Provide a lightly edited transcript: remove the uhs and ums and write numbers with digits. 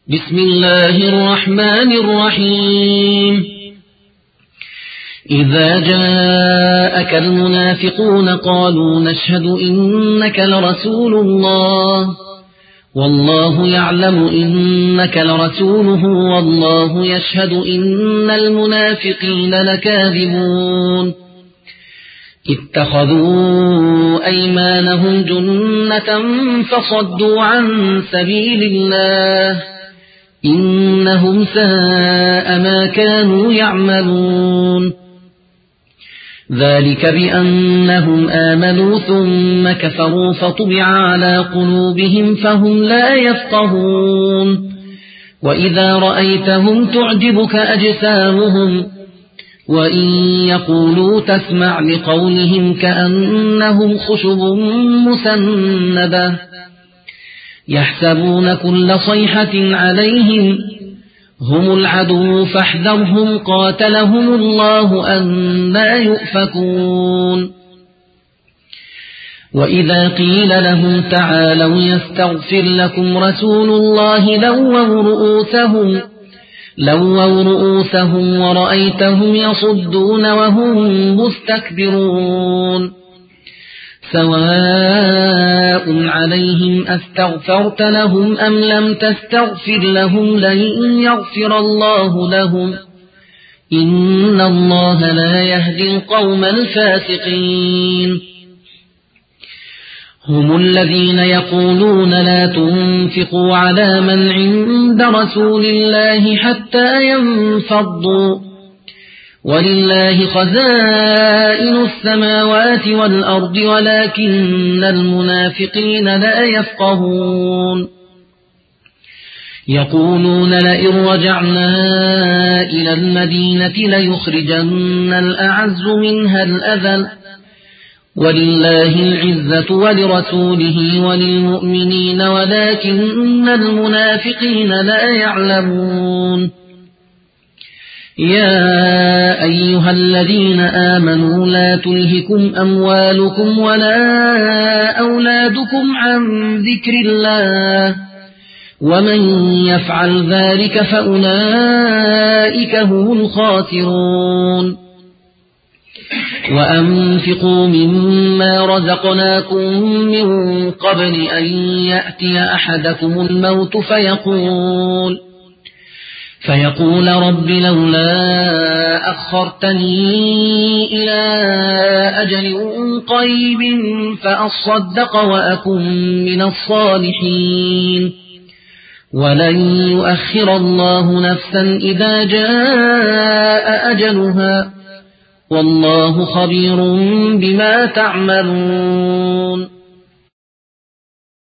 بسم الله الرحمن الرحيم إذا جاءك المنافقون قالوا نشهد إنك لرسول الله والله يعلم إنك لرسوله والله يشهد إن المنافقين لكاذبون اتخذوا أيمانهم جنة فصدوا عن سبيل الله إنهم ساء ما كانوا يعملون ذلك بأنهم آمنوا ثم كفروا فطبع على قلوبهم فهم لا يفقهون وإذا رأيتهم تعجبك أجسامهم وإن يقولوا تسمع لقولهم كأنهم خشب مسندة يحسبون كل صيحة عليهم هم العدو فاحذرهم قاتلهم الله أنى يؤفكون وإذا قيل لهم تعالوا يستغفر لكم رسول الله لووا رؤوسهم ورأيتهم يصدون وهم مستكبرون سواء عليهم أستغفرت لهم أم لم تستغفر لهم لن يغفر الله لهم إن الله لا يهدي القوم الفاسقين هم الذين يقولون لا تنفقوا على من عند رسول الله حتى ينفضوا ولله خزائن السماوات والأرض ولكن المنافقين لا يفقهون يقولون لئن رجعنا إلى المدينة ليخرجن الأعز منها الأذل ولله العزة ولرسوله وللمؤمنين ولكن المنافقين لا يعلمون يا أيها الذين آمنوا لا تلهكم أموالكم ولا أولادكم عن ذكر الله ومن يفعل ذلك فأولئك هم الخاسرون وأنفقوا مما رزقناكم من قبل أن يأتي أحدكم الموت فيقول رب لولا أخرتني إلى أجل قريب فأصدق وأكن من الصالحين ولن يؤخر الله نفسا إذا جاء أجلها والله خبير بما تعملون